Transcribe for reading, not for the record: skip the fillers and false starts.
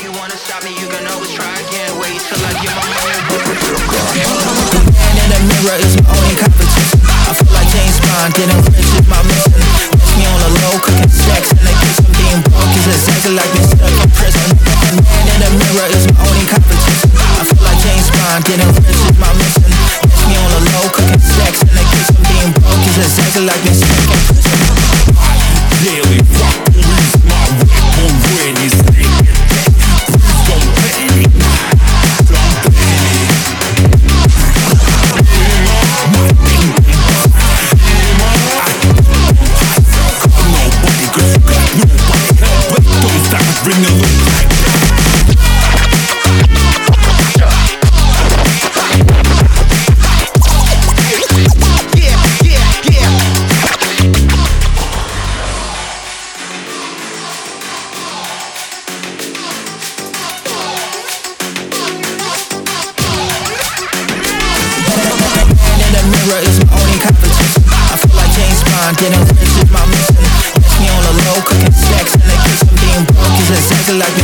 you wanna stop me, you can always try again. Wait till I get my money. The man in the mirror is my only competition. I feel like James Bond, getting rich is my mission. Catch me on the low, cooking sex, and they kiss. I'm being broke is exactly like me stuck in prison. The man in the mirror is my only competition. I feel like James Bond, getting rich is my mission. Catch me on the low, cooking sex, and they kiss. I'm being broke is exactly like me stuck in prison. Daily fuck police, my weapon ready, stay attack. Please don't panic, don't panic. My thing, call nobody, cause you got nobody help, but don't stop it, bring the look like is my only competition. I feel like James Bond, getting rich is my mission. Catch me on the low, cooking sex, and they kiss. I'm being broke is exactly like me